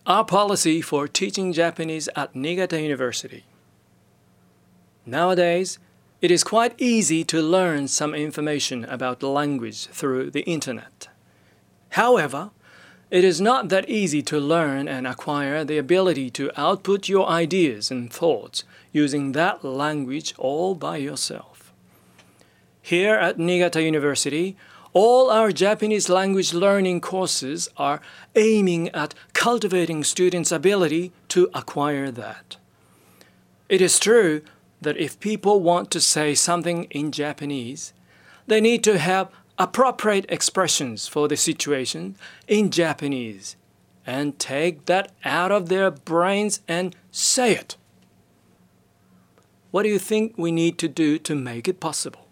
Our policy for teaching Japanese at Niigata University. Nowadays, it is quite easy to learn some information about the language through the internet. However, it is not that easy to learn and acquire the ability to output your ideas and thoughts using that language all by yourself. Here at Niigata University, all our Japanese language learning courses are aiming at cultivating students' ability to acquire that. It is true that if people want to say something in Japanese, they need to have appropriate expressions for the situation in Japanese and take that out of their brains and say it. What do you think we need to do to make it possible?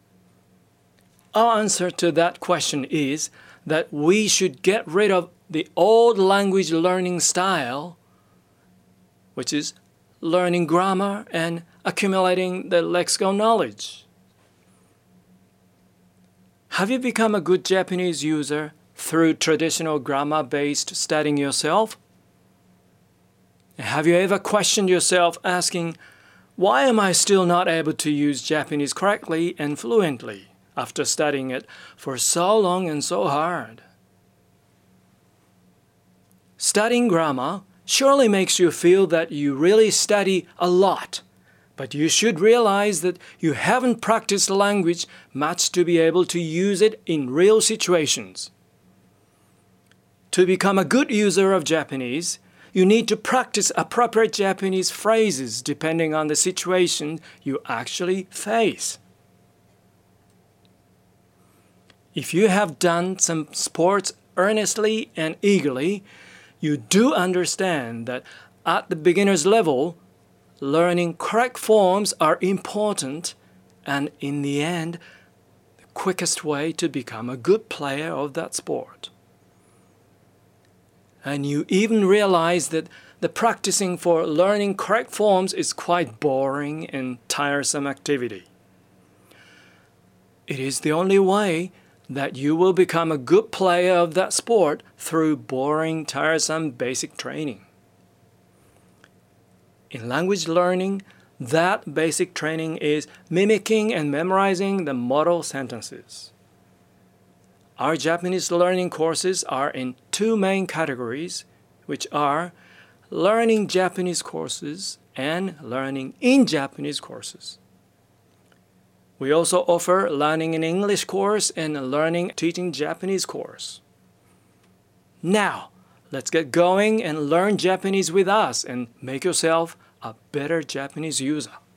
Our answer to that question is that we should get rid of the old language learning style, which is learning grammar and accumulating the lexical knowledge. Have you become a good Japanese user through traditional grammar-based studying yourself? Have you ever questioned yourself asking, why am I still not able to use Japanese correctly and fluently after studying it for so long and so hard? Studying grammar surely makes you feel that you really study a lot, but you should realize that you haven't practiced language much to be able to use it in real situations. To become a good user of Japanese, you need to practice appropriate Japanese phrases depending on the situation you actually face. If you have done some sports earnestly and eagerly, you do understand that at the beginner's level, learning correct forms are important and in the end, the quickest way to become a good player of that sport. And you even realize that the practicing for learning correct forms is quite boring and tiresome activity. It is the only way that you will become a good player of that sport through boring, tiresome basic training. In language learning, that basic training is mimicking and memorizing the model sentences. Our Japanese learning courses are in two main categories, which are learning Japanese courses and learning in Japanese courses. We also offer learning in English course and learning teaching Japanese course. Now, let's get going and learn Japanese with us and make yourself a better Japanese user.